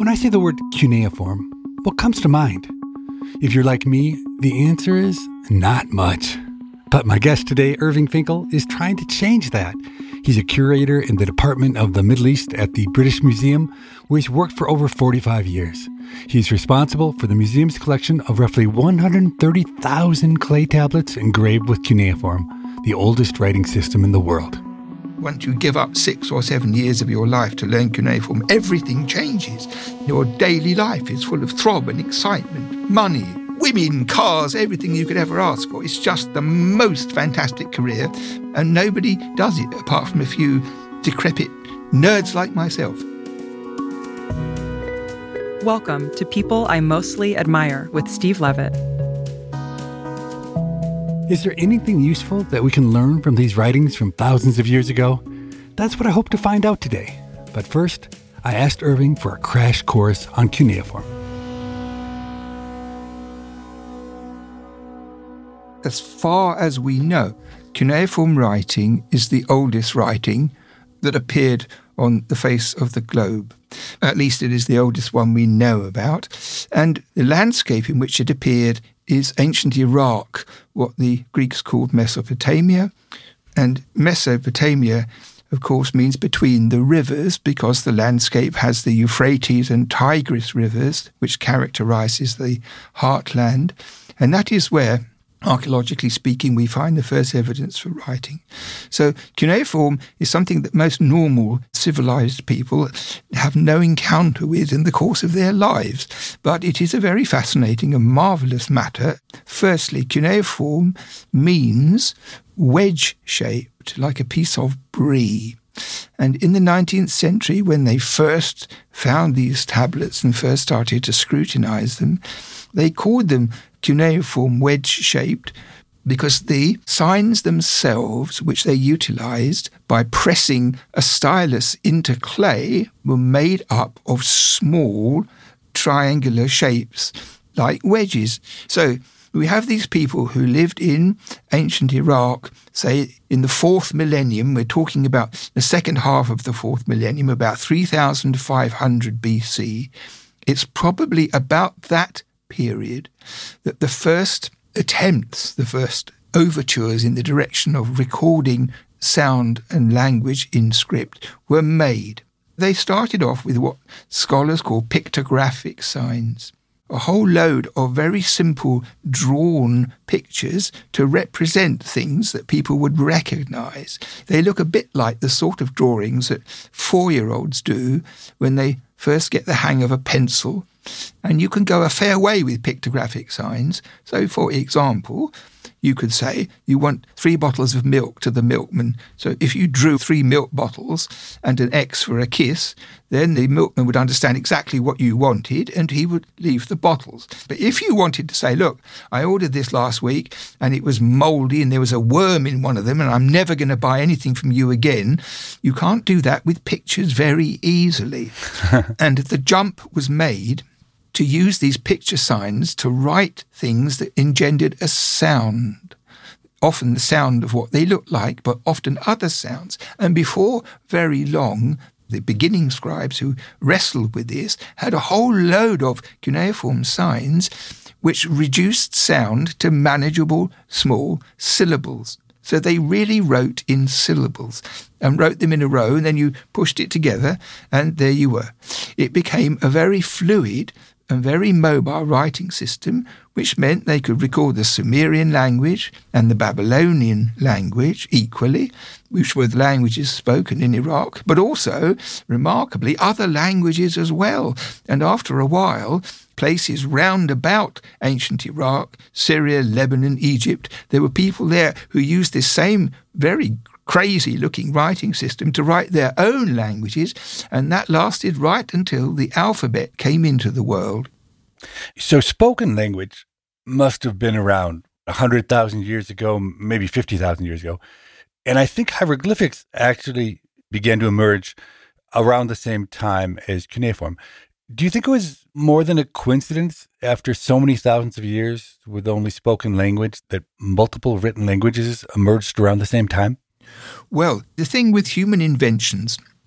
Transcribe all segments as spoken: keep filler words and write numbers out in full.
When I say the word cuneiform, what comes to mind? If you're like me, the answer is not much. But my guest today, Irving Finkel, is trying to change that. He's a curator in the Department of the Middle East at the British Museum, where he's worked for over forty-five years. He's responsible for the museum's collection of roughly one hundred thirty thousand clay tablets engraved with cuneiform, the oldest writing system in the world. Once you give up six or seven years of your life to learn cuneiform, everything changes. Your daily life is full of throb and excitement, money, women, cars, everything you could ever ask for. It's just the most fantastic career, and nobody does it apart from a few decrepit nerds like myself. Welcome to People I Mostly Admire with Steve Levitt. Is there anything useful that we can learn from these writings from thousands of years ago? That's what I hope to find out today. But first, I asked Irving for a crash course on cuneiform. As far as we know, cuneiform writing is the oldest writing that appeared on the face of the globe. At least it is the oldest one we know about. And the landscape in which it appeared is ancient Iraq, what the Greeks called Mesopotamia. And Mesopotamia, of course, means between the rivers, because the landscape has the Euphrates and Tigris rivers, which characterizes the heartland. And that is where, archaeologically speaking, we find the first evidence for writing. So cuneiform is something that most normal civilized people have no encounter with in the course of their lives. But it is a very fascinating and marvellous matter. Firstly, cuneiform means wedge-shaped, like a piece of brie. And in the nineteenth century, when they first found these tablets and first started to scrutinize them, they called them cuneiform wedge-shaped because the signs themselves, which they utilized by pressing a stylus into clay, were made up of small triangular shapes like wedges. So we have these people who lived in ancient Iraq, say in the fourth millennium. We're talking about the second half of the fourth millennium, about three thousand five hundred B C. It's probably about that period that the first attempts, the first overtures in the direction of recording sound and language in script were made. They started off with what scholars call pictographic signs, a whole load of very simple drawn pictures to represent things that people would recognize. They look a bit like the sort of drawings that four-year-olds do when they first get the hang of a pencil. And you can go a fair way with pictographic signs. So, for example, you could say you want three bottles of milk to the milkman. So if you drew three milk bottles and an X for a kiss, then the milkman would understand exactly what you wanted and he would leave the bottles. But if you wanted to say, look, I ordered this last week and it was mouldy and there was a worm in one of them and I'm never going to buy anything from you again, you can't do that with pictures very easily. And the jump was made to use these picture signs to write things that engendered a sound, often the sound of what they looked like, but often other sounds. And before very long, the beginning scribes who wrestled with this had a whole load of cuneiform signs which reduced sound to manageable small syllables. So they really wrote in syllables and wrote them in a row, and then you pushed it together, and there you were. It became a very fluid and very mobile writing system, which meant they could record the Sumerian language and the Babylonian language equally, which were the languages spoken in Iraq, but also, remarkably, other languages as well. And after a while, places round about ancient Iraq, Syria, Lebanon, Egypt, there were people there who used this same very crazy-looking writing system to write their own languages, and that lasted right until the alphabet came into the world. So spoken language must have been around one hundred thousand years ago, maybe fifty thousand years ago. And I think hieroglyphics actually began to emerge around the same time as cuneiform. Do you think it was more than a coincidence after so many thousands of years with only spoken language that multiple written languages emerged around the same time? Well, the thing with human inventions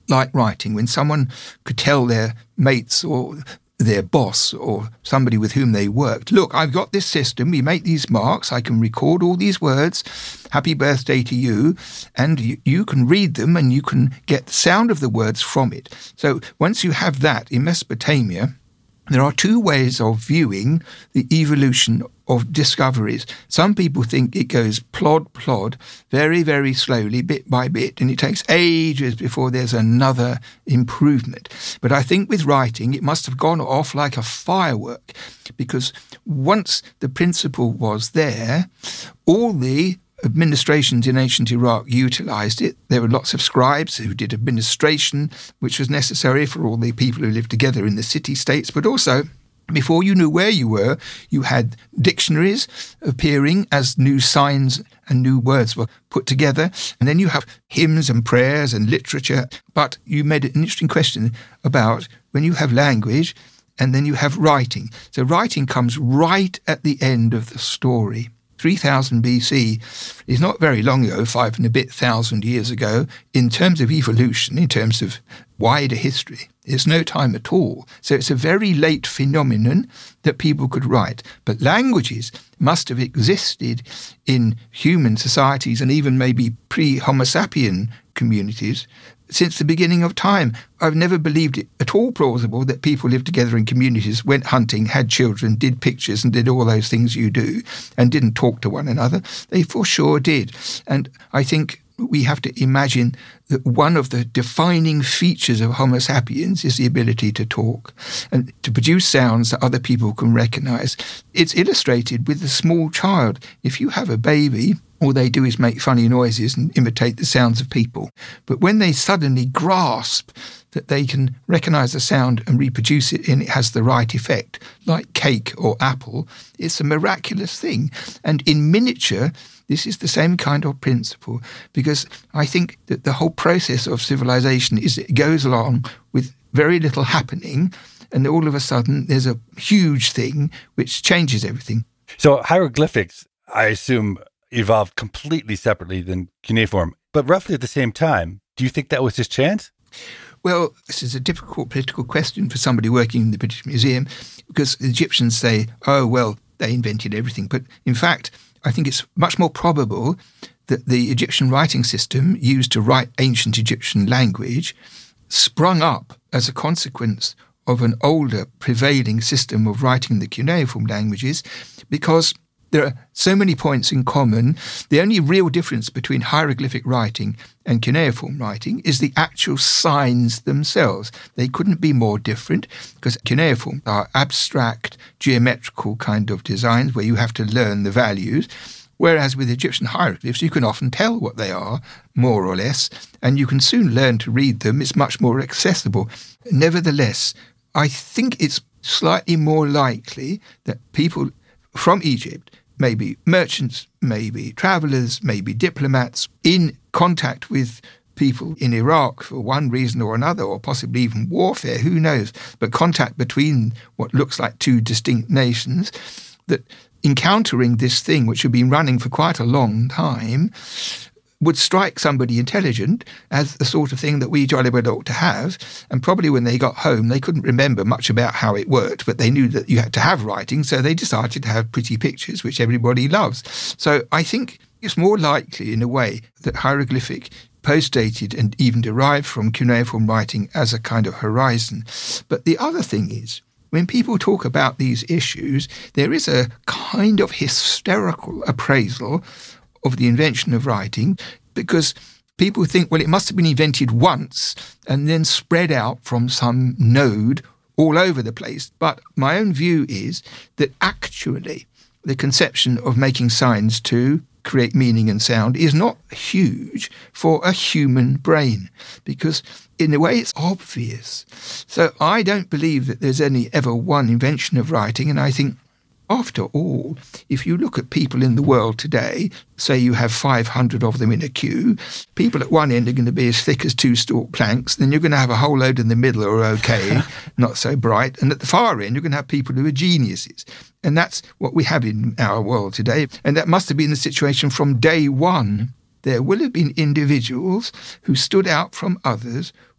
like writing. When someone could tell their mates or their boss or somebody with whom they worked, look, I've got this system, we make these marks, I can record all these words, happy birthday to you, and you, you can read them and you can get the sound of the words from it. So once you have that in Mesopotamia, there are two ways of viewing the evolution of discoveries. Some people think it goes plod, plod, very, very slowly, bit by bit, and it takes ages before there's another improvement. But I think with writing, it must have gone off like a firework, because once the principle was there, all the administrations in ancient Iraq utilised it. There were lots of scribes who did administration, which was necessary for all the people who lived together in the city-states, but also, before you knew where you were, you had dictionaries appearing as new signs and new words were put together. And then you have hymns and prayers and literature. But you made an interesting question about when you have language and then you have writing. So writing comes right at the end of the story. three thousand B C is not very long ago, five and a bit thousand years ago. In terms of evolution, in terms of wider history, it's no time at all. So it's a very late phenomenon that people could write. But languages must have existed in human societies and even maybe pre-Homo sapien communities since the beginning of time. I've never believed it at all plausible that people lived together in communities, went hunting, had children, did pictures and did all those things you do and didn't talk to one another. They for sure did. And I think we have to imagine that one of the defining features of Homo sapiens is the ability to talk and to produce sounds that other people can recognise. It's illustrated with the small child. If you have a baby, all they do is make funny noises and imitate the sounds of people. But when they suddenly grasp that they can recognise the sound and reproduce it and it has the right effect, like cake or apple, it's a miraculous thing. And in miniature, this is the same kind of principle, because I think that the whole process of civilization is it goes along with very little happening, and all of a sudden there's a huge thing which changes everything. So hieroglyphics, I assume, evolved completely separately than cuneiform, but roughly at the same time. Do you think that was just chance? Well, this is a difficult political question for somebody working in the British Museum, because the Egyptians say, oh, well, they invented everything. But in fact, I think it's much more probable that the Egyptian writing system used to write ancient Egyptian language sprung up as a consequence of an older prevailing system of writing the cuneiform languages, because there are so many points in common. The only real difference between hieroglyphic writing and cuneiform writing is the actual signs themselves. They couldn't be more different, because cuneiform are abstract, geometrical kind of designs where you have to learn the values, whereas with Egyptian hieroglyphs you can often tell what they are, more or less, and you can soon learn to read them. It's much more accessible. Nevertheless, I think it's slightly more likely that people from Egypt, maybe merchants, maybe travellers, maybe diplomats, in contact with people in Iraq for one reason or another, or possibly even warfare, who knows, but contact between what looks like two distinct nations, that encountering this thing, which had been running for quite a long time, would strike somebody intelligent as the sort of thing that we jolly well ought to have. And probably when they got home, they couldn't remember much about how it worked, but they knew that you had to have writing, so they decided to have pretty pictures, which everybody loves. So I think it's more likely, in a way, that hieroglyphic post-dated and even derived from cuneiform writing as a kind of horizon. But the other thing is, when people talk about these issues, there is a kind of hysterical appraisal of the invention of writing, because people think, well, it must have been invented once and then spread out from some node all over the place. But my own view is that actually the conception of making signs to create meaning and sound is not huge for a human brain, because in a way it's obvious. So I don't believe that there's any ever one invention of writing, and I think after all, if you look at people in the world today, say you have five hundred of them in a queue, people at one end are going to be as thick as two stalk planks, then you're going to have a whole load in the middle who are okay, not so bright, and at the far end you're going to have people who are geniuses. And that's what we have in our world today, and that must have been the situation from day one. There will have been individuals who stood out from others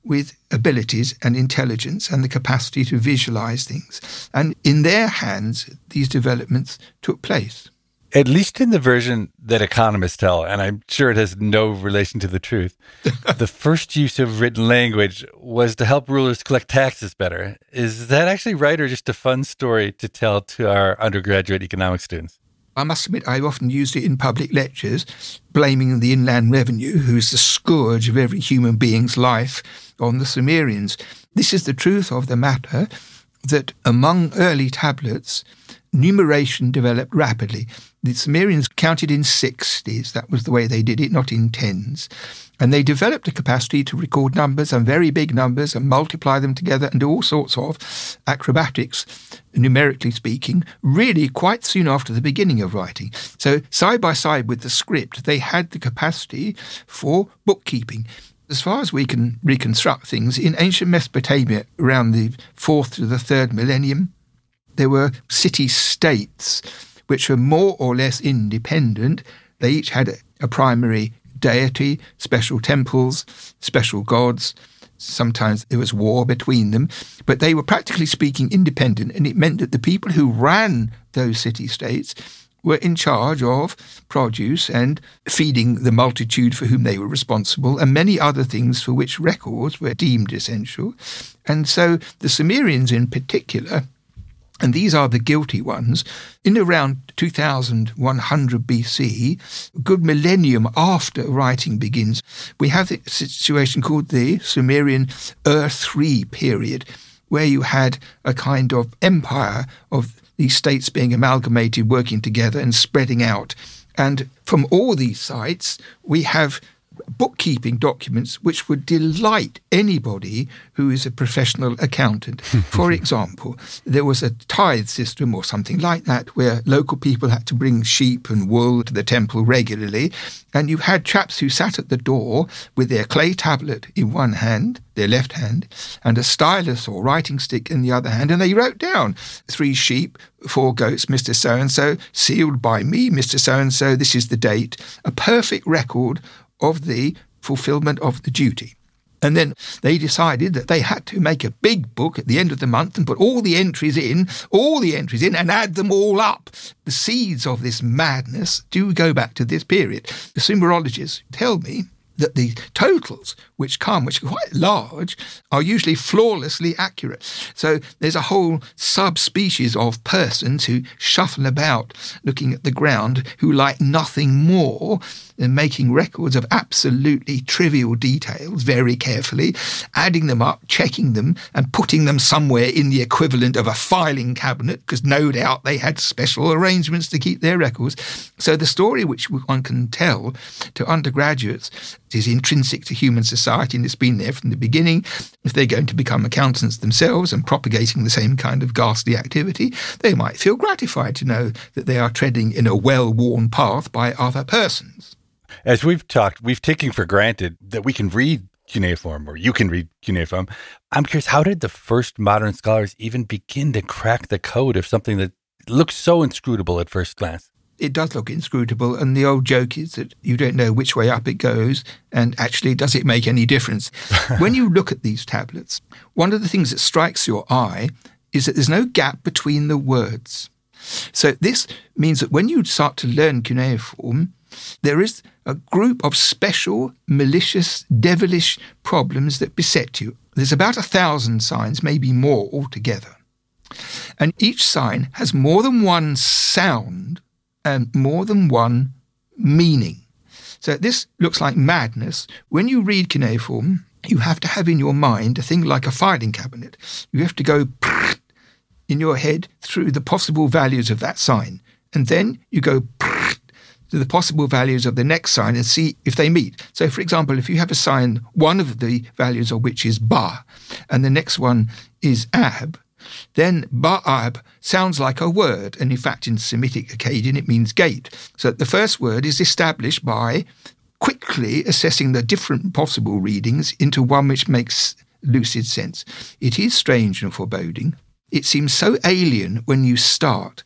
with abilities and intelligence and the capacity to visualize things. And in their hands, these developments took place. At least in the version that economists tell, and I'm sure it has no relation to the truth, the first use of written language was to help rulers collect taxes better. Is that actually right, or just a fun story to tell to our undergraduate economics students? I must admit, I've often used it in public lectures, blaming the Inland Revenue, who is the scourge of every human being's life, on the Sumerians. This is the truth of the matter, that among early tablets, numeration developed rapidly. The Sumerians counted in sixties. That was the way they did it, not in tens. And they developed a capacity to record numbers and very big numbers and multiply them together and do all sorts of acrobatics, numerically speaking, really quite soon after the beginning of writing. So side by side with the script, they had the capacity for bookkeeping. As far as we can reconstruct things, in ancient Mesopotamia, around the fourth to the third millennium, there were city-states which were more or less independent. They each had a, a primary deity, special temples, special gods. Sometimes there was war between them, but they were practically speaking independent, and it meant that the people who ran those city-states were in charge of produce and feeding the multitude for whom they were responsible, and many other things for which records were deemed essential. And so the Sumerians in particular, and these are the guilty ones, in around two thousand one hundred B C, a good millennium after writing begins, we have the situation called the Sumerian Ur three period, where you had a kind of empire of these states being amalgamated, working together and spreading out. And from all these sites, we have bookkeeping documents which would delight anybody who is a professional accountant. For example, there was a tithe system or something like that where local people had to bring sheep and wool to the temple regularly, and you had chaps who sat at the door with their clay tablet in one hand, their left hand, and a stylus or writing stick in the other hand, and they wrote down three sheep, four goats, Mister So-and-so, sealed by me, Mister So-and-so, this is the date, a perfect record of the fulfillment of the duty. And then they decided that they had to make a big book at the end of the month and put all the entries in, all the entries in, and add them all up. The seeds of this madness do go back to this period. The Sumerologists tell me that the totals which come, which are quite large, are usually flawlessly accurate. So there's a whole subspecies of persons who shuffle about looking at the ground who like nothing more than making records of absolutely trivial details very carefully, adding them up, checking them, and putting them somewhere in the equivalent of a filing cabinet, because no doubt they had special arrangements to keep their records. So the story which one can tell to undergraduates is intrinsic to human society, and it's been there from the beginning. If they're going to become accountants themselves and propagating the same kind of ghastly activity, they might feel gratified to know that they are treading in a well-worn path by other persons. As we've talked, we've taken for granted that we can read cuneiform, or you can read cuneiform. I'm curious, how did the first modern scholars even begin to crack the code of something that looks so inscrutable at first glance? It does look inscrutable, and the old joke is that you don't know which way up it goes, and actually, does it make any difference? When you look at these tablets, one of the things that strikes your eye is that there's no gap between the words. So this means that when you start to learn cuneiform, there is a group of special, malicious, devilish problems that beset you. There's about a thousand signs, maybe more altogether. And each sign has more than one sound and more than one meaning. So this looks like madness. When you read cuneiform, you have to have in your mind a thing like a filing cabinet. You have to go in your head through the possible values of that sign. And then you go to the possible values of the next sign and see if they meet. So, for example, if you have a sign, one of the values of which is Ba, and the next one is Ab, then Ba'ab sounds like a word, and in fact in Semitic Akkadian it means gate. So the first word is established by quickly assessing the different possible readings into one which makes lucid sense. It is strange and foreboding. It seems so alien when you start,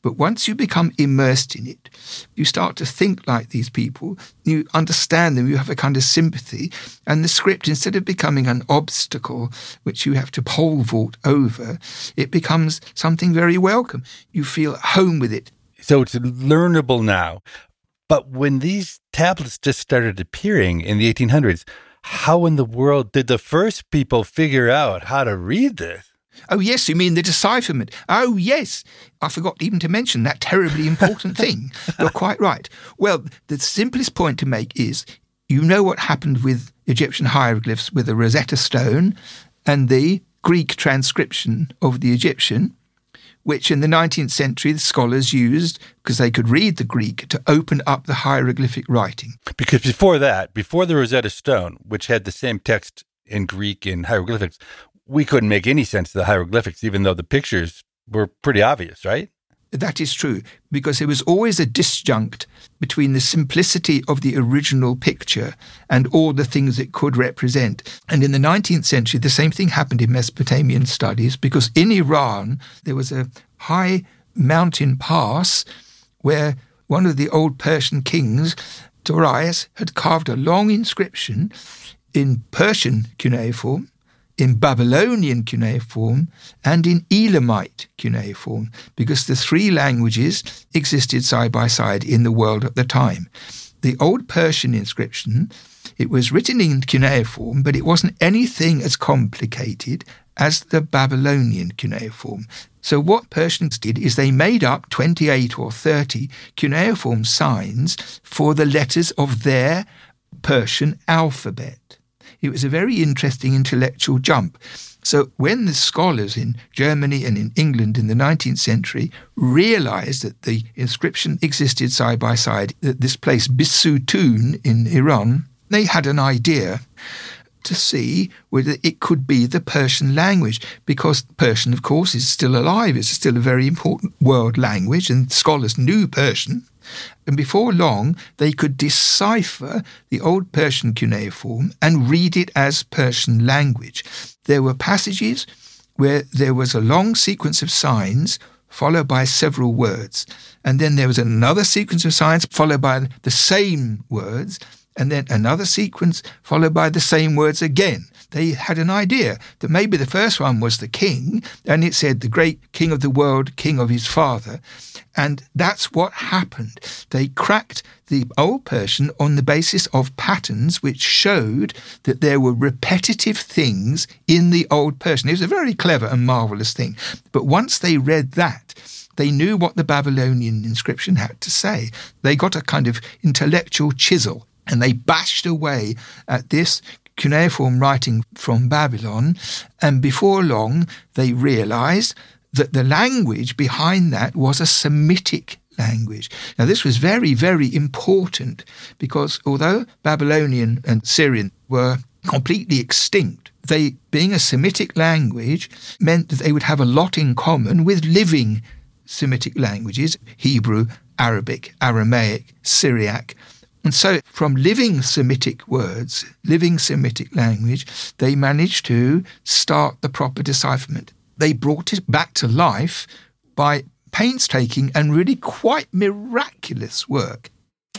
But once you become immersed in it, you start to think like these people, you understand them, you have a kind of sympathy, and the script, instead of becoming an obstacle which you have to pole vault over, it becomes something very welcome. You feel at home with it. So it's learnable now. But when these tablets just started appearing in the eighteen hundreds, how in the world did the first people figure out how to read this? Oh, yes, you mean the decipherment. Oh, yes. I forgot even to mention that terribly important thing. You're quite right. Well, the simplest point to make is, you know what happened with Egyptian hieroglyphs with the Rosetta Stone and the Greek transcription of the Egyptian, which in the nineteenth century the scholars used, because they could read the Greek, to open up the hieroglyphic writing. Because before that, before the Rosetta Stone, which had the same text in Greek and hieroglyphics, we couldn't make any sense of the hieroglyphics, even though the pictures were pretty obvious, right? That is true, because there was always a disjunct between the simplicity of the original picture and all the things it could represent. And in the nineteenth century, the same thing happened in Mesopotamian studies, because in Iran, there was a high mountain pass where one of the old Persian kings, Darius, had carved a long inscription in Persian cuneiform, in Babylonian cuneiform, and in Elamite cuneiform, because the three languages existed side by side in the world at the time. The old Persian inscription, it was written in cuneiform, but it wasn't anything as complicated as the Babylonian cuneiform. So what Persians did is they made up twenty-eight or thirty cuneiform signs for the letters of their Persian alphabet. It was a very interesting intellectual jump. So when the scholars in Germany and in England in the nineteenth century realized that the inscription existed side by side at this place, Bisutun in Iran, they had an idea to see whether it could be the Persian language, because Persian, of course, is still alive. It's still a very important world language, and scholars knew Persian. And before long, they could decipher the old Persian cuneiform and read it as Persian language. There were passages where there was a long sequence of signs followed by several words. And then there was another sequence of signs followed by the same words, and then another sequence followed by the same words again. They had an idea that maybe the first one was the king, and it said the great king of the world, king of his father. And that's what happened. They cracked the Old Persian on the basis of patterns which showed that there were repetitive things in the Old Persian. It was a very clever and marvellous thing. But once they read that, they knew what the Babylonian inscription had to say. They got a kind of intellectual chisel, and they bashed away at this cuneiform writing from Babylon, and before long they realized that the language behind that was a Semitic language. Now this was very, very important, because although Babylonian and Syrian were completely extinct, they, being a Semitic language, meant that they would have a lot in common with living Semitic languages: Hebrew, Arabic, Aramaic, Syriac. And so from living Semitic words, living Semitic language, they managed to start the proper decipherment. They brought it back to life by painstaking and really quite miraculous work.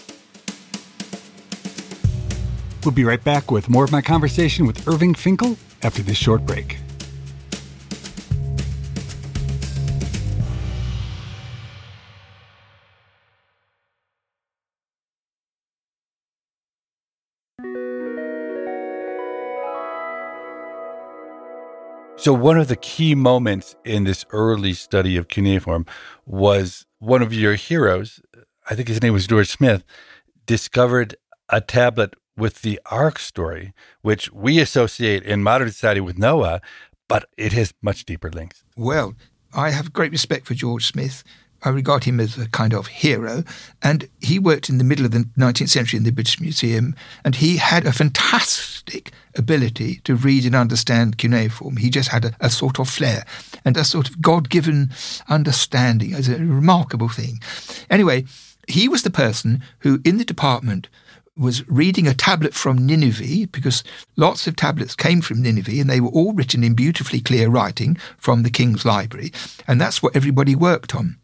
We'll be right back with more of my conversation with Irving Finkel after this short break. So one of the key moments in this early study of cuneiform was one of your heroes, I think his name was George Smith, discovered a tablet with the Ark story, which we associate in modern society with Noah, but it has much deeper links. Well, I have great respect for George Smith. I regard him as a kind of hero, and he worked in the middle of the nineteenth century in the British Museum, and he had a fantastic ability to read and understand cuneiform. He just had a, a sort of flair and a sort of God-given understanding. It's a remarkable thing. Anyway, he was the person who, in the department, was reading a tablet from Nineveh, because lots of tablets came from Nineveh and they were all written in beautifully clear writing from the king's library, and that's what everybody worked on.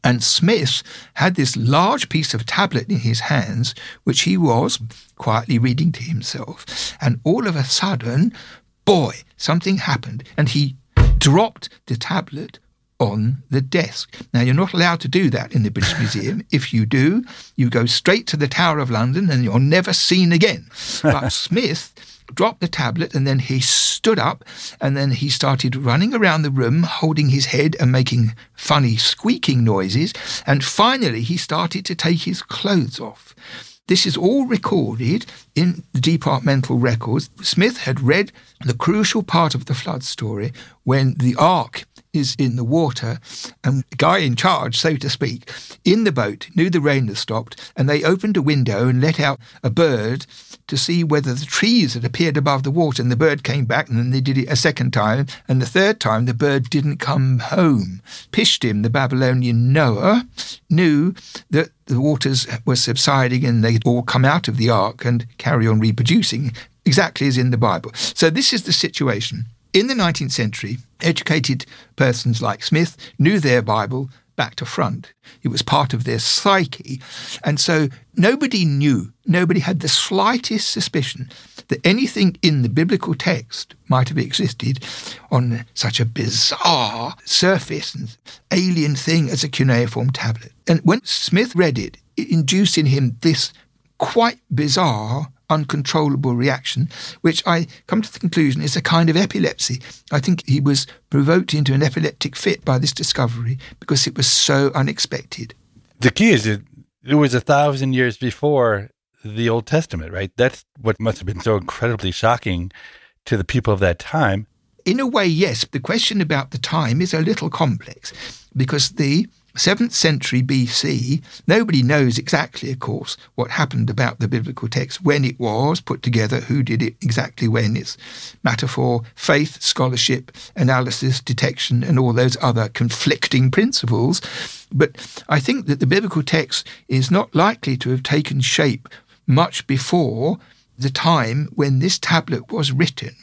And Smith had this large piece of tablet in his hands, which he was quietly reading to himself. And all of a sudden, boy, something happened. And he dropped the tablet on the desk. Now, you're not allowed to do that in the British Museum. If you do, you go straight to the Tower of London and you're never seen again. But Smith dropped the tablet and then he stood up and then he started running around the room, holding his head and making funny squeaking noises. And finally, he started to take his clothes off. This is all recorded in the departmental records. Smith had read the crucial part of the flood story when the Ark is in the water and the guy in charge, so to speak, in the boat knew the rain had stopped and they opened a window and let out a bird to see whether the trees had appeared above the water, and the bird came back and then they did it a second time, and the third time the bird didn't come home. Pishtim, the Babylonian Noah, knew that the waters were subsiding and they'd all come out of the ark and carry on reproducing, exactly as in the Bible. So this is the situation. In the nineteenth century, educated persons like Smith knew their Bible back to front. It was part of their psyche. And so nobody knew, nobody had the slightest suspicion that anything in the biblical text might have existed on such a bizarre surface and alien thing as a cuneiform tablet. And when Smith read it, it induced in him this quite bizarre, uncontrollable reaction, which I come to the conclusion is a kind of epilepsy. I think he was provoked into an epileptic fit by this discovery because it was so unexpected. The key is it, it was a thousand years before the Old Testament, right? That's what must have been so incredibly shocking to the people of that time. In a way, yes. The question about the time is a little complex because the seventh century B C, nobody knows exactly, of course, what happened about the biblical text, when it was put together, who did it exactly when. It's matter for faith, scholarship, analysis, detection, and all those other conflicting principles. But I think that the biblical text is not likely to have taken shape much before the time when this tablet was written.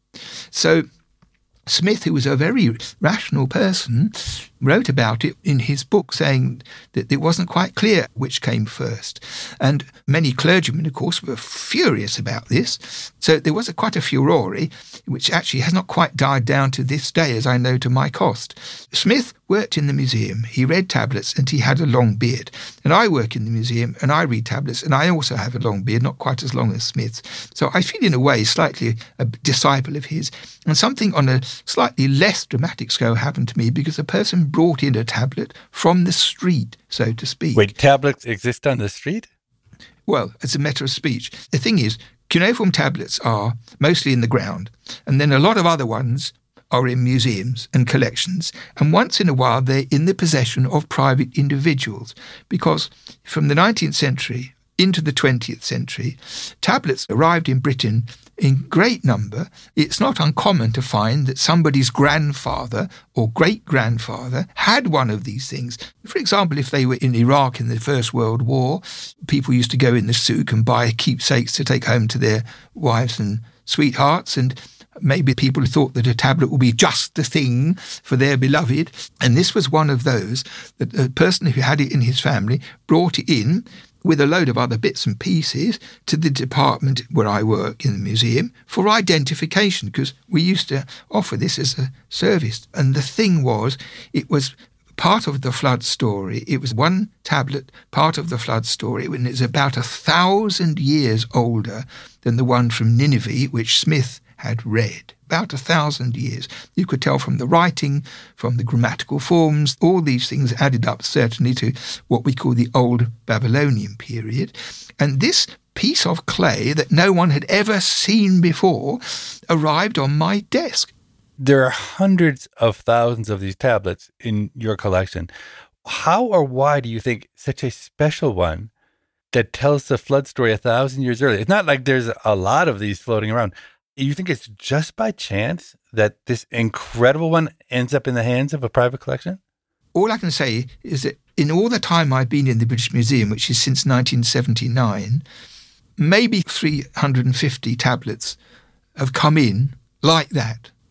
So Smith, who was a very rational person, wrote about it in his book, saying that it wasn't quite clear which came first. And many clergymen, of course, were furious about this. So there was a, quite a furore, which actually has not quite died down to this day, as I know to my cost. Smith worked in the museum, he read tablets, and he had a long beard. And I work in the museum, and I read tablets, and I also have a long beard, not quite as long as Smith's. So I feel, in a way, slightly a disciple of his. And something on a slightly less dramatic scale happened to me because a person brought in a tablet from the street, so to speak. Wait, tablets exist on the street? Well, it's a matter of speech. The thing is, cuneiform tablets are mostly in the ground, and then a lot of other ones are in museums and collections, and once in a while they're in the possession of private individuals, because from the nineteenth century into the twentieth century, tablets arrived in Britain in great number. It's not uncommon to find that somebody's grandfather or great-grandfather had one of these things. For example, if they were in Iraq in the First World War, people used to go in the souk and buy keepsakes to take home to their wives and sweethearts, and maybe people thought that a tablet would be just the thing for their beloved. And this was one of those that the person who had it in his family brought it in with a load of other bits and pieces to the department where I work in the museum for identification, because we used to offer this as a service. And the thing was, it was part of the flood story. It was one tablet, part of the flood story, and it's about a thousand years older than the one from Nineveh, which Smith had read. About a thousand years. You could tell from the writing, from the grammatical forms, all these things added up certainly to what we call the Old Babylonian period. And this piece of clay that no one had ever seen before arrived on my desk. There are hundreds of thousands of these tablets in your collection. How or why do you think such a special one that tells the flood story a thousand years earlier? It's not like there's a lot of these floating around. You think it's just by chance that this incredible one ends up in the hands of a private collection? All I can say is that in all the time I've been in the British Museum, which is since nineteen seventy-nine, maybe three hundred fifty tablets have come in like that.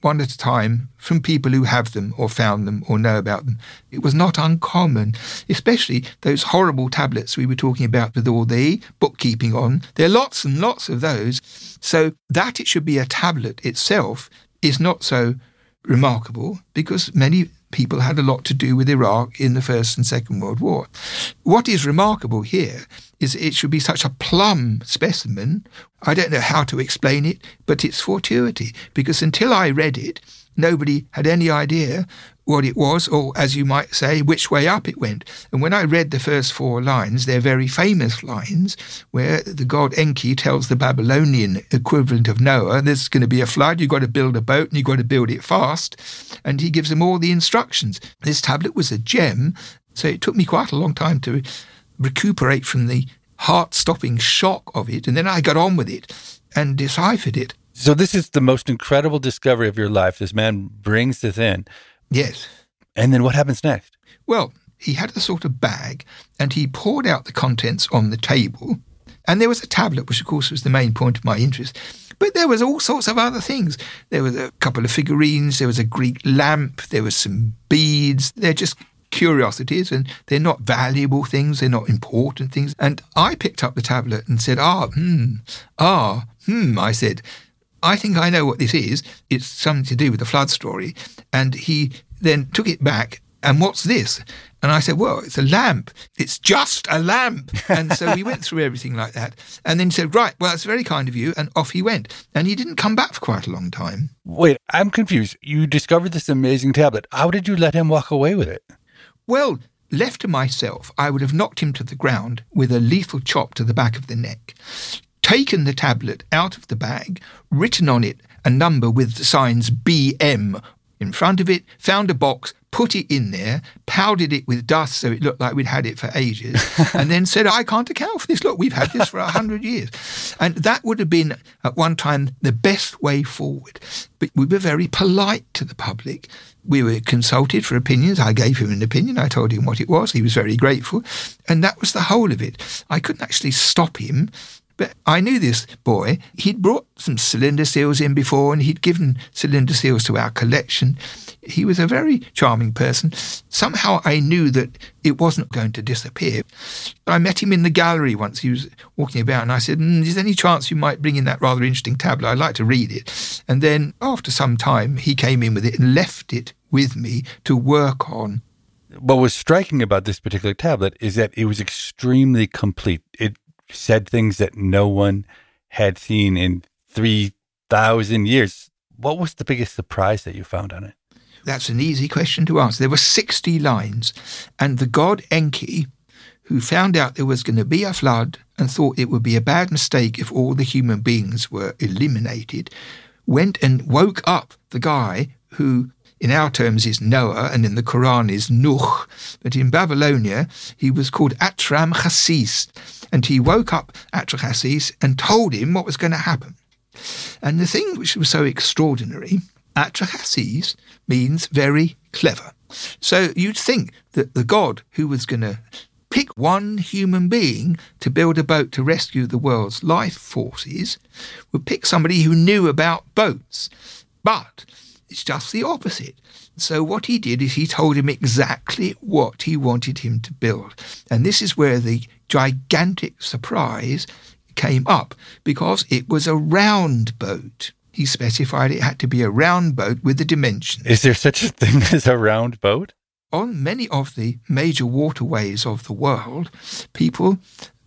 one at a time from people who have them or found them or know about them. It was not uncommon, especially those horrible tablets we were talking about with all the bookkeeping on. There are lots and lots of those. So that it should be a tablet itself is not so remarkable, because many people had a lot to do with Iraq in the First and Second World War. What is remarkable here is it should be such a plumb specimen. I don't know how to explain it, but it's fortuity, because until I read it, nobody had any idea what it was, or, as you might say, which way up it went. And when I read the first four lines, they're very famous lines, where the god Enki tells the Babylonian equivalent of Noah, there's going to be a flood, you've got to build a boat, and you've got to build it fast. And he gives them all the instructions. This tablet was a gem, so it took me quite a long time to recuperate from the heart-stopping shock of it. And then I got on with it and deciphered it. So this is the most incredible discovery of your life. This man brings this in. Yes. And then what happens next? Well, he had a sort of bag, and he poured out the contents on the table. And there was a tablet, which of course was the main point of my interest. But there was all sorts of other things. There was a couple of figurines, there was a Greek lamp, there was some beads. They're just curiosities, and they're not valuable things, they're not important things. And I picked up the tablet and said, ah, hmm, ah, hmm, I said, I think I know what this is. It's something to do with the flood story. And he then took it back, and what's this? And I said, well, it's a lamp. It's just a lamp. And so we went through everything like that. And then he said, right, well, that's very kind of you. And off he went. And he didn't come back for quite a long time. Wait, I'm confused. You discovered this amazing tablet. How did you let him walk away with it? Well, left to myself, I would have knocked him to the ground with a lethal chop to the back of the neck, taken the tablet out of the bag, written on it a number with the signs B M in front of it, found a box, put it in there, powdered it with dust so it looked like we'd had it for ages, and then said, I can't account for this. Look, we've had this for a hundred years. And that would have been, at one time, the best way forward. But we were very polite to the public. We were consulted for opinions. I gave him an opinion. I told him what it was. He was very grateful. And that was the whole of it. I couldn't actually stop him. But I knew this boy. He'd brought some cylinder seals in before, and he'd given cylinder seals to our collection. He was a very charming person. Somehow I knew that it wasn't going to disappear. I met him in the gallery once. He was walking about, and I said, mm, is there any chance you might bring in that rather interesting tablet? I'd like to read it. And then after some time, he came in with it and left it with me to work on. What was striking about this particular tablet is that it was extremely complete. It said things that no one had seen in three thousand years. What was the biggest surprise that you found on it? That's an easy question to answer. There were sixty lines, and the god Enki, who found out there was going to be a flood and thought it would be a bad mistake if all the human beings were eliminated, went and woke up the guy who in our terms is Noah, and in the Quran is Nuh, but in Babylonia he was called Atram-Chassis, and he woke up Atram-Chassis and told him what was going to happen. And the thing which was so extraordinary, Atram-Chassis means very clever. So you'd think that the god who was going to pick one human being to build a boat to rescue the world's life forces would pick somebody who knew about boats. But it's just the opposite. So what he did is he told him exactly what he wanted him to build. And this is where the gigantic surprise came up, because it was a round boat. He specified it had to be a round boat with the dimensions. Is there such a thing as a round boat? On many of the major waterways of the world, people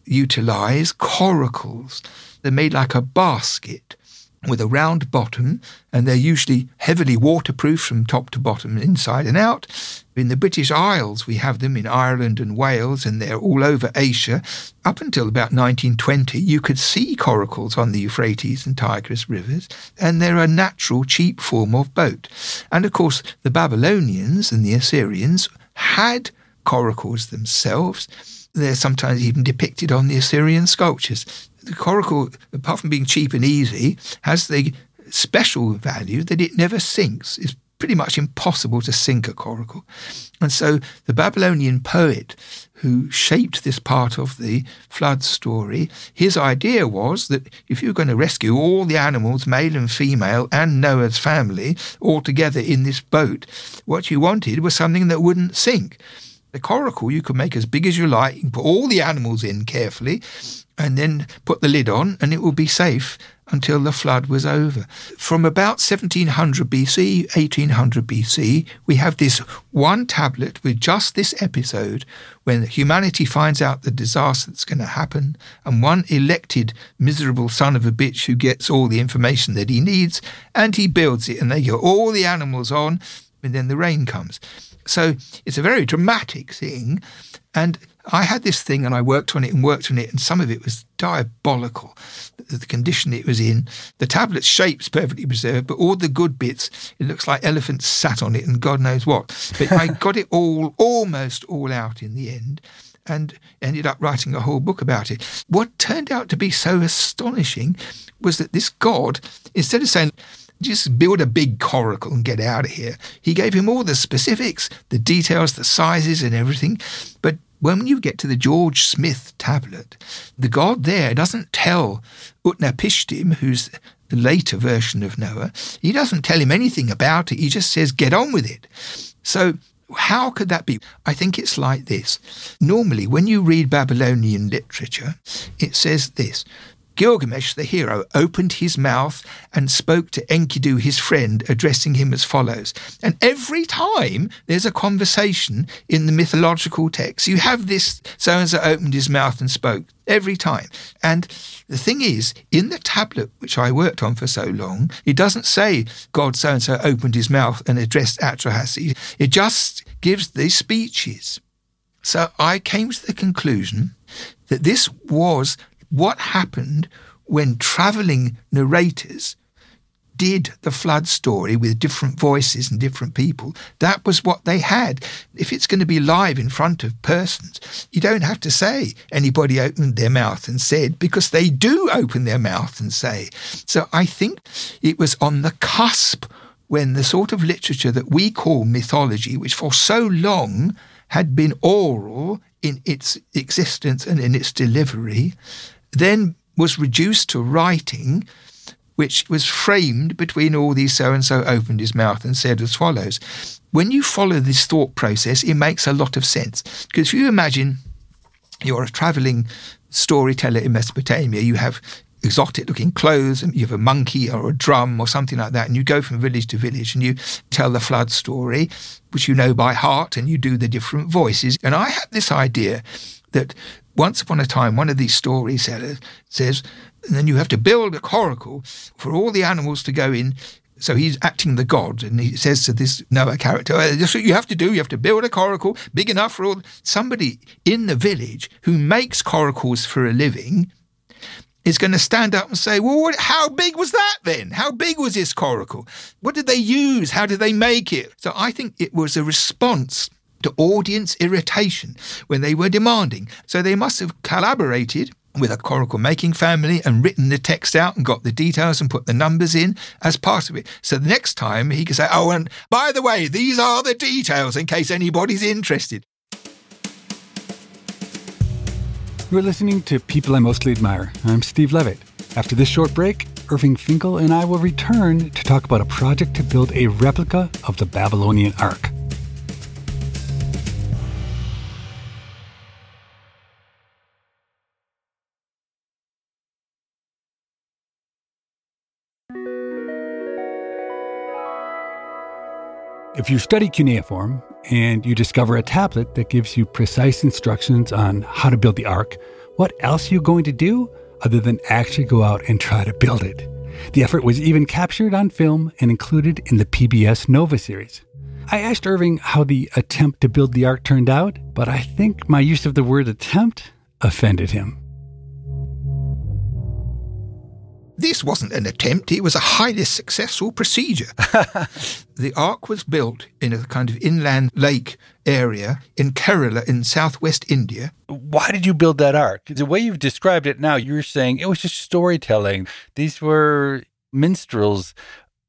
utilize coracles. They're made like a basket with a round bottom, and they're usually heavily waterproof from top to bottom, inside and out. In the British Isles, we have them in Ireland and Wales, and they're all over Asia. Up until about nineteen twenty, you could see coracles on the Euphrates and Tigris rivers, and they're a natural, cheap form of boat. And of course, the Babylonians and the Assyrians had coracles themselves. They're sometimes even depicted on the Assyrian sculptures. The coracle, apart from being cheap and easy, has the special value that it never sinks. It's pretty much impossible to sink a coracle. And so the Babylonian poet who shaped this part of the flood story, his idea was that if you're going to rescue all the animals, male and female, and Noah's family, all together in this boat, what you wanted was something that wouldn't sink. The coracle you could make as big as you like, you can put all the animals in carefully, and then put the lid on, and it will be safe until the flood was over. From about seventeen hundred B C, eighteen hundred B C, we have this one tablet with just this episode when humanity finds out the disaster that's going to happen, and one elected miserable son of a bitch who gets all the information that he needs, and he builds it, and they get all the animals on, and then the rain comes. So it's a very dramatic thing, and I had this thing and I worked on it and worked on it, and some of it was diabolical, the, the condition it was in. The tablet's shape's perfectly preserved, but all the good bits, it looks like elephants sat on it and God knows what. But I got it all, almost all out in the end, and ended up writing a whole book about it. What turned out to be so astonishing was that this God, instead of saying, just build a big coracle and get out of here, he gave him all the specifics, the details, the sizes and everything. But when you get to the George Smith tablet, the God there doesn't tell Utnapishtim, who's the later version of Noah, he doesn't tell him anything about it. He just says, get on with it. So how could that be? I think it's like this. Normally, when you read Babylonian literature, it says this: Gilgamesh, the hero, opened his mouth and spoke to Enkidu, his friend, addressing him as follows. And every time there's a conversation in the mythological text, you have this so-and-so opened his mouth and spoke, every time. And the thing is, in the tablet, which I worked on for so long, it doesn't say God so-and-so opened his mouth and addressed Atrahasis. It just gives these speeches. So I came to the conclusion that this was what happened when travelling narrators did the flood story with different voices and different people. That was what they had. If it's going to be live in front of persons, you don't have to say anybody opened their mouth and said, because they do open their mouth and say. So I think it was on the cusp when the sort of literature that we call mythology, which for so long had been oral in its existence and in its delivery, then was reduced to writing, which was framed between all these so-and-so opened his mouth and said as follows. When you follow this thought process, it makes a lot of sense. Because if you imagine you're a travelling storyteller in Mesopotamia, you have exotic-looking clothes, and you have a monkey or a drum or something like that, and you go from village to village and you tell the flood story, which you know by heart, and you do the different voices. And I had this idea that once upon a time, one of these storytellers says, and then you have to build a coracle for all the animals to go in. So he's acting the god, and he says to this Noah character, oh, that's what you have to do. You have to build a coracle big enough for all. Somebody in the village who makes coracles for a living is going to stand up and say, well, what, how big was that then? How big was this coracle? What did they use? How did they make it? So I think it was a response to audience irritation when they were demanding. So they must have collaborated with a coracle making family and written the text out and got the details and put the numbers in as part of it. So the next time he can say, oh, and by the way, these are the details in case anybody's interested. You're listening to People I Mostly Admire. I'm Steve Levitt. After this short break, Irving Finkel and I will return to talk about a project to build a replica of the Babylonian Ark. If you study cuneiform and you discover a tablet that gives you precise instructions on how to build the Ark, what else are you going to do other than actually go out and try to build it? The effort was even captured on film and included in the P B S Nova series. I asked Irving how the attempt to build the Ark turned out, but I think my use of the word attempt offended him. This wasn't an attempt, it was a highly successful procedure. The Ark was built in a kind of inland lake area in Kerala in southwest India. Why did you build that Ark? The way you've described it now, you're saying it was just storytelling. These were minstrels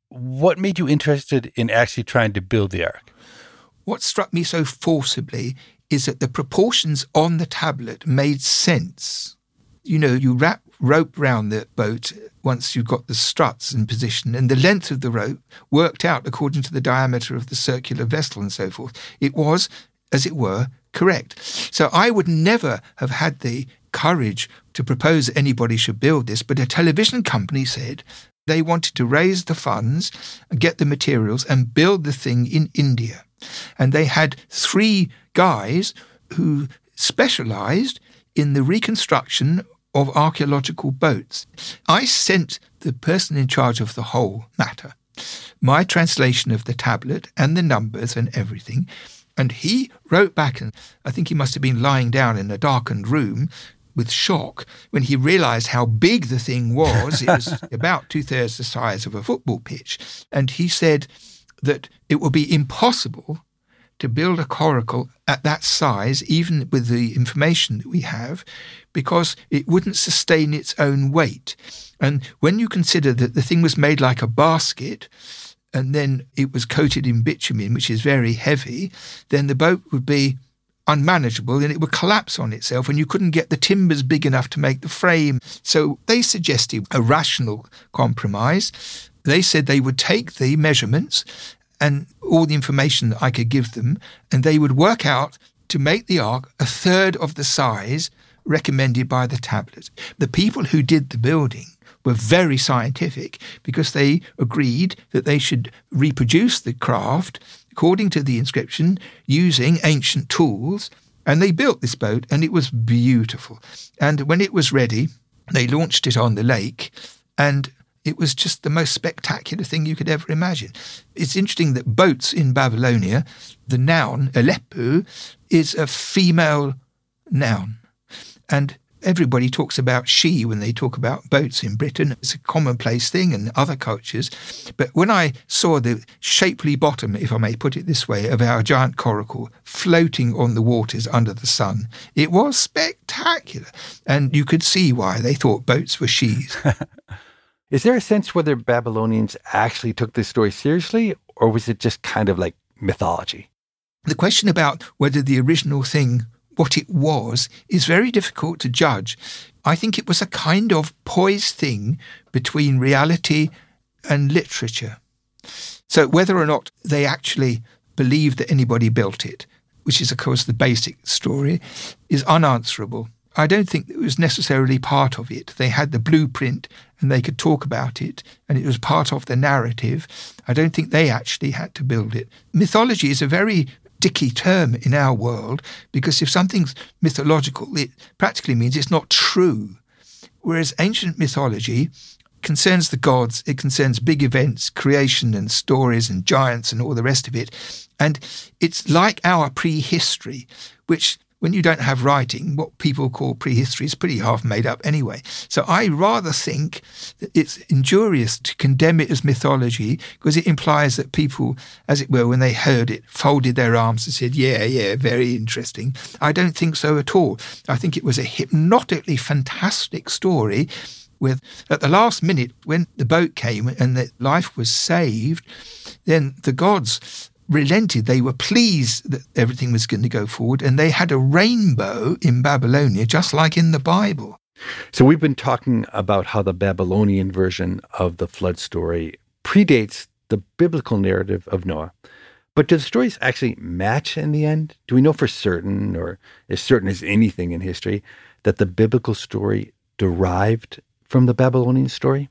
what made you interested in actually trying to build the ark? What struck me so forcibly is that the proportions on the tablet made sense. You know, you wrap rope round the boat once you've got the struts in position, and the length of the rope worked out according to the diameter of the circular vessel and so forth. It was, as it were, correct. So I would never have had the courage to propose that anybody should build this, but a television company said they wanted to raise the funds, get the materials, and build the thing in India. And they had three guys who specialised in the reconstruction of archaeological boats. I sent the person in charge of the whole matter my translation of the tablet and the numbers and everything, and he wrote back, and I think he must have been lying down in a darkened room with shock when he realised how big the thing was. It was about two-thirds the size of a football pitch. And he said that it would be impossible to build a coracle at that size, even with the information that we have, because it wouldn't sustain its own weight. And when you consider that the thing was made like a basket, and then it was coated in bitumen, which is very heavy, then the boat would be unmanageable and it would collapse on itself, and you couldn't get the timbers big enough to make the frame. So they suggested a rational compromise. They said they would take the measurements and all the information that I could give them, and they would work out to make the ark a third of the size recommended by the tablet. The people who did the building were very scientific because they agreed that they should reproduce the craft according to the inscription using ancient tools, and they built this boat, and it was beautiful. And when it was ready, they launched it on the lake, and it was just the most spectacular thing you could ever imagine. It's interesting that boats in Babylonia, the noun, Aleppo, is a female noun. And everybody talks about she when they talk about boats in Britain. It's a commonplace thing in other cultures. But when I saw the shapely bottom, if I may put it this way, of our giant coracle floating on the waters under the sun, it was spectacular. And you could see why they thought boats were she's. Is there a sense whether Babylonians actually took this story seriously, or was it just kind of like mythology? The question about whether the original thing, what it was, is very difficult to judge. I think it was a kind of poised thing between reality and literature. So whether or not they actually believed that anybody built it, which is, of course, the basic story, is unanswerable. I don't think it was necessarily part of it. They had the blueprint and they could talk about it, and it was part of the narrative. I don't think they actually had to build it. Mythology is a very dicky term in our world, because if something's mythological, it practically means it's not true. Whereas ancient mythology concerns the gods, it concerns big events, creation and stories and giants and all the rest of it. And it's like our prehistory, which, when you don't have writing, what people call prehistory is pretty half made up anyway. So I rather think that it's injurious to condemn it as mythology, because it implies that people, as it were, when they heard it, folded their arms and said, yeah, yeah, very interesting. I don't think so at all. I think it was a hypnotically fantastic story with, at the last minute, when the boat came and the life was saved, then the gods relented. They were pleased that everything was going to go forward, and they had a rainbow in Babylonia, just like in the Bible. So we've been talking about how the Babylonian version of the flood story predates the biblical narrative of Noah. But do the stories actually match in the end? Do we know for certain, or as certain as anything in history, that the biblical story derived from the Babylonian story?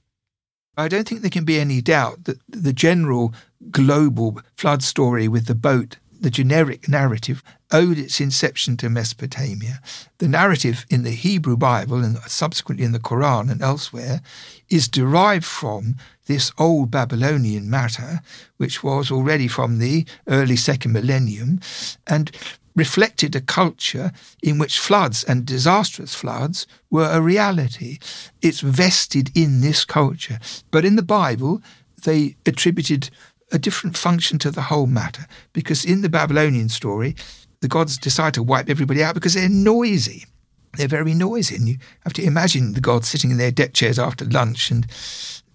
I don't think there can be any doubt that the general global flood story with the boat, the generic narrative, owed its inception to Mesopotamia. The narrative in the Hebrew Bible and subsequently in the Quran and elsewhere is derived from this old Babylonian matter, which was already from the early second millennium, and reflected a culture in which floods and disastrous floods were a reality. It's vested in this culture. But in the Bible, they attributed a different function to the whole matter, because in the Babylonian story, the gods decide to wipe everybody out because they're noisy. They're very noisy, and you have to imagine the gods sitting in their deck chairs after lunch and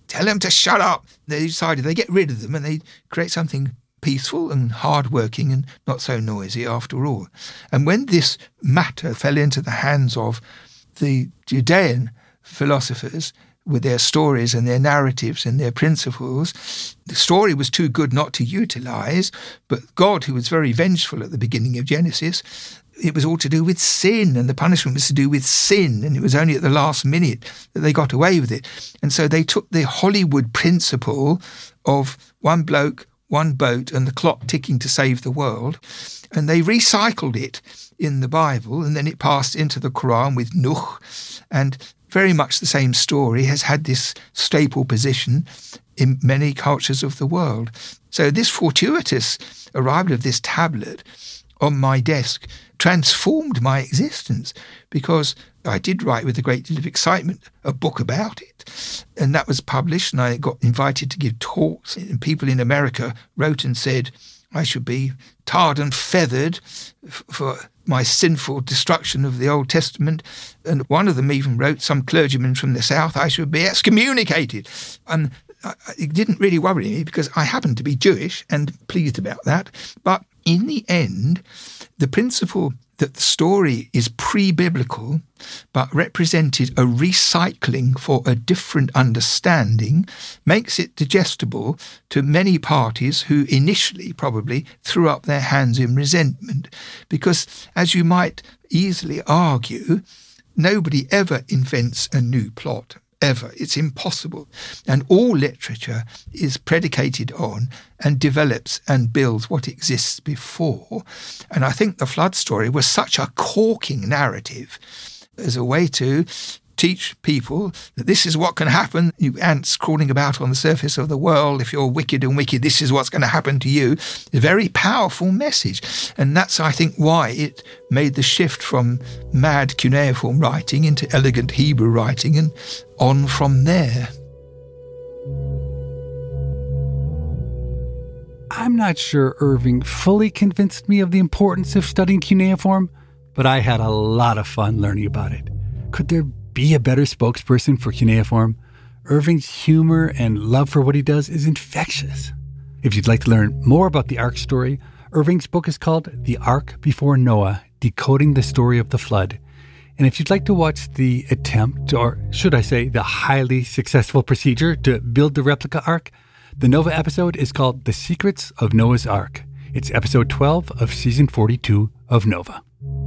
tell them to shut up. They decided they get rid of them and they create something peaceful and hard-working and not so noisy after all. And when this matter fell into the hands of the Judean philosophers with their stories and their narratives and their principles, the story was too good not to utilize, but God, who was very vengeful at the beginning of Genesis, it was all to do with sin, and the punishment was to do with sin, and it was only at the last minute that they got away with it. And so they took the Hollywood principle of one bloke, one boat, and the clock ticking to save the world, and they recycled it in the Bible, and then it passed into the Quran with Nuh, and very much the same story has had this staple position in many cultures of the world. So this fortuitous arrival of this tablet on my desk transformed my existence, because I did write with a great deal of excitement a book about it, and that was published, and I got invited to give talks, and people in America wrote and said I should be tarred and feathered f- for my sinful destruction of the Old Testament, and one of them even wrote, some clergyman from the South, I should be excommunicated. And it didn't really worry me because I happened to be Jewish and pleased about that. But in the end, the principle that the story is pre-biblical but represented a recycling for a different understanding makes it digestible to many parties who initially probably threw up their hands in resentment. Because, as you might easily argue, nobody ever invents a new plot. Ever. It's impossible. And all literature is predicated on and develops and builds what exists before. And I think the flood story was such a corking narrative as a way to teach people that this is what can happen. You ants crawling about on the surface of the world, if you're wicked and wicked, this is what's going to happen to you. A very powerful message. And that's, I think, why it made the shift from mad cuneiform writing into elegant Hebrew writing and on from there. I'm not sure Irving fully convinced me of the importance of studying cuneiform, but I had a lot of fun learning about it. Could there be a better spokesperson for cuneiform? Irving's humor and love for what he does is infectious. If you'd like to learn more about the Ark story, Irving's book is called The Ark Before Noah, Decoding the Story of the Flood. And if you'd like to watch the attempt, or should I say the highly successful procedure to build the replica Ark, the Nova episode is called The Secrets of Noah's Ark. It's episode twelve of season forty-two of Nova.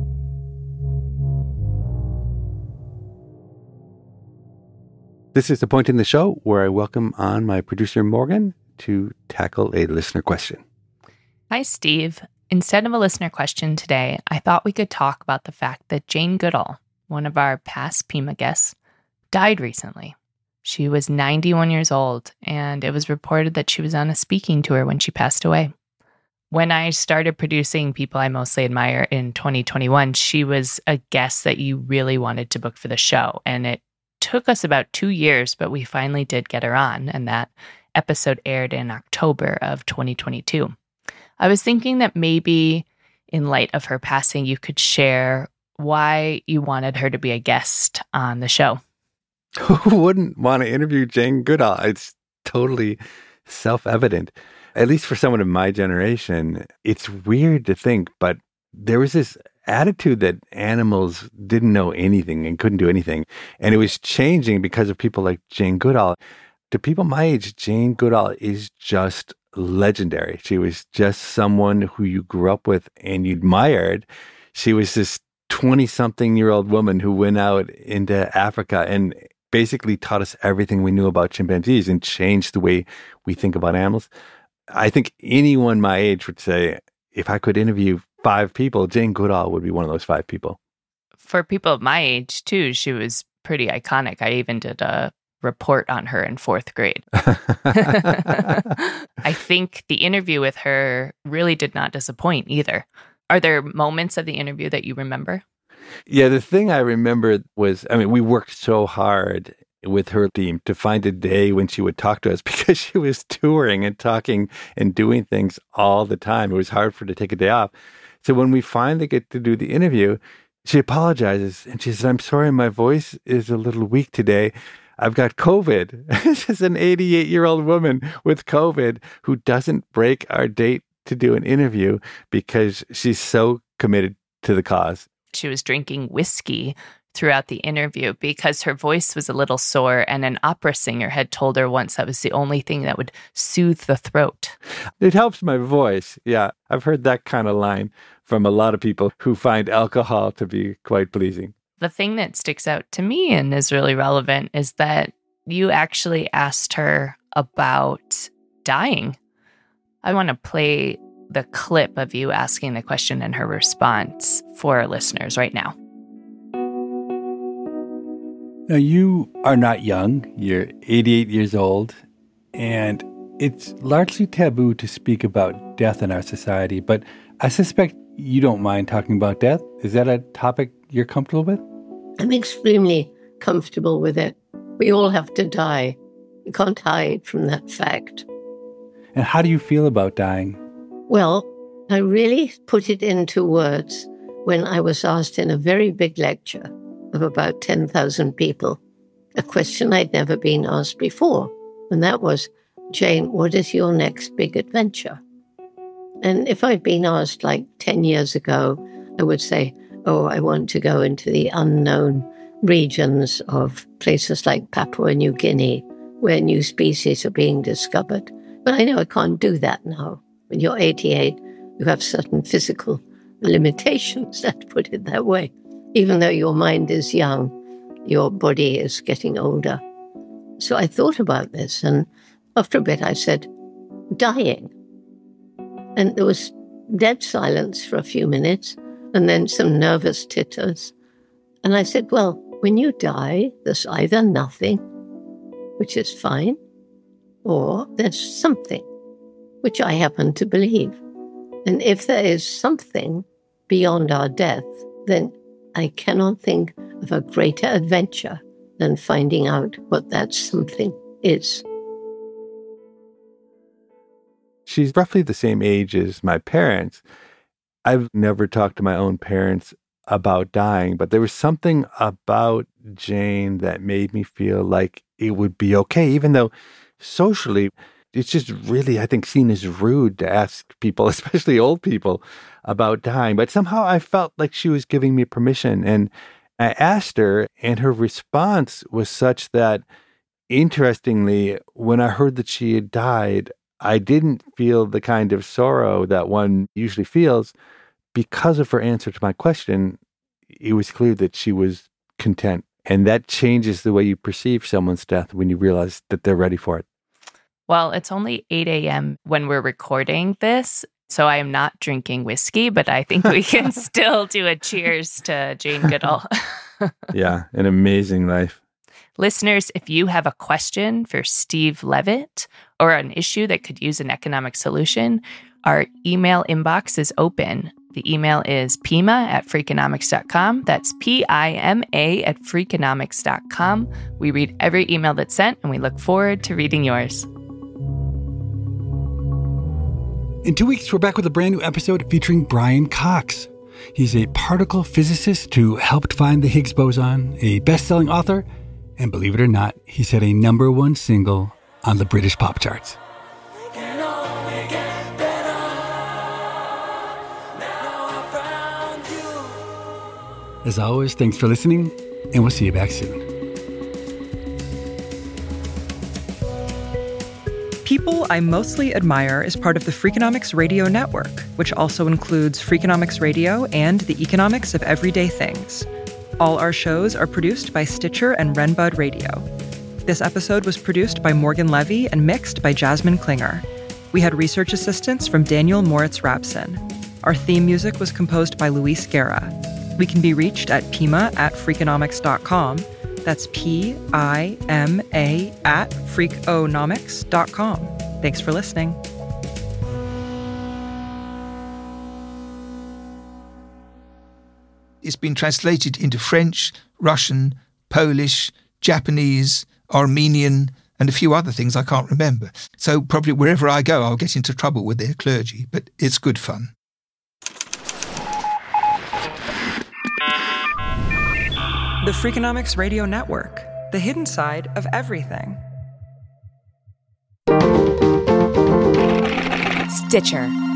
This is the point in the show where I welcome on my producer, Morgan, to tackle a listener question. Hi, Steve. Instead of a listener question today, I thought we could talk about the fact that Jane Goodall, one of our past Pima guests, died recently. She was ninety-one years old, and it was reported that she was on a speaking tour when she passed away. When I started producing People I Mostly Admire in twenty twenty-one, she was a guest that you really wanted to book for the show, and it took us about two years, but we finally did get her on, and that episode aired in October of twenty twenty-two. I was thinking that maybe in light of her passing, you could share why you wanted her to be a guest on the show. Who wouldn't want to interview Jane Goodall? It's totally self-evident. At least for someone of my generation, it's weird to think, but there was this attitude that animals didn't know anything and couldn't do anything. And it was changing because of people like Jane Goodall. To people my age, Jane Goodall is just legendary. She was just someone who you grew up with and you admired. She was this twenty-something-year-old woman who went out into Africa and basically taught us everything we knew about chimpanzees and changed the way we think about animals. I think anyone my age would say, if I could interview five people, Jane Goodall would be one of those five people. For people of my age, too, she was pretty iconic. I even did a report on her in fourth grade. I think the interview with her really did not disappoint either. Are there moments of the interview that you remember? Yeah, the thing I remember was, I mean, we worked so hard with her team to find a day when she would talk to us because she was touring and talking and doing things all the time. It was hard for her to take a day off. So when we finally get to do the interview, she apologizes and she says, I'm sorry, my voice is a little weak today. I've got COVID. This is an eighty-eight-year-old woman with COVID who doesn't break our date to do an interview because she's so committed to the cause. She was drinking whiskey throughout the interview because her voice was a little sore, and an opera singer had told her once that was the only thing that would soothe the throat. It helps my voice. Yeah, I've heard that kind of line from a lot of people who find alcohol to be quite pleasing. The thing that sticks out to me and is really relevant is that you actually asked her about dying. I want to play the clip of you asking the question and her response for our listeners right now. Now, you are not young. You're eighty-eight years old, and it's largely taboo to speak about death in our society, but I suspect you don't mind talking about death. Is that a topic you're comfortable with? I'm extremely comfortable with it. We all have to die. You can't hide from that fact. And how do you feel about dying? Well, I really put it into words when I was asked in a very big lecture of about ten thousand people, a question I'd never been asked before. And that was, Jane, what is your next big adventure? And if I'd been asked like ten years ago, I would say, oh, I want to go into the unknown regions of places like Papua New Guinea, where new species are being discovered. But I know I can't do that now. When you're eighty-eight, you have certain physical limitations, let's put it that way. Even though your mind is young, your body is getting older. So I thought about this, and after a bit I said, dying. And there was dead silence for a few minutes, and then some nervous titters. And I said, well, when you die, there's either nothing, which is fine, or there's something, which I happen to believe. And if there is something beyond our death, then I cannot think of a greater adventure than finding out what that something is. She's roughly the same age as my parents. I've never talked to my own parents about dying, but there was something about Jane that made me feel like it would be okay, even though socially, it's just really, I think, seen as rude to ask people, especially old people, about dying. But somehow I felt like she was giving me permission. And I asked her, and her response was such that, interestingly, when I heard that she had died, I didn't feel the kind of sorrow that one usually feels. Because of her answer to my question, it was clear that she was content. And that changes the way you perceive someone's death when you realize that they're ready for it. Well, it's only eight a.m. when we're recording this, so I am not drinking whiskey, but I think we can still do a cheers to Jane Goodall. Yeah, an amazing life. Listeners, if you have a question for Steve Levitt or an issue that could use an economic solution, our email inbox is open. The email is pima at freakonomics dot com. That's P I M A at freakonomics dot com. We read every email that's sent, and we look forward to reading yours. In two weeks, we're back with a brand new episode featuring Brian Cox. He's a particle physicist who helped find the Higgs boson, a best-selling author, and believe it or not, he's had a number one single on the British pop charts. As always, thanks for listening, and we'll see you back soon. People I Mostly Admire is part of the Freakonomics Radio Network, which also includes Freakonomics Radio and the Economics of Everyday Things. All our shows are produced by Stitcher and Renbud Radio. This episode was produced by Morgan Levy and mixed by Jasmine Klinger. We had research assistance from Daniel Moritz-Rapson. Our theme music was composed by Luis Guerra. We can be reached at pima at freakonomics dot com. That's P I M A at freakonomics dot com. Thanks for listening. It's been translated into French, Russian, Polish, Japanese, Armenian, and a few other things I can't remember. So probably wherever I go, I'll get into trouble with their clergy, but it's good fun. The Freakonomics Radio Network, the hidden side of everything. Stitcher.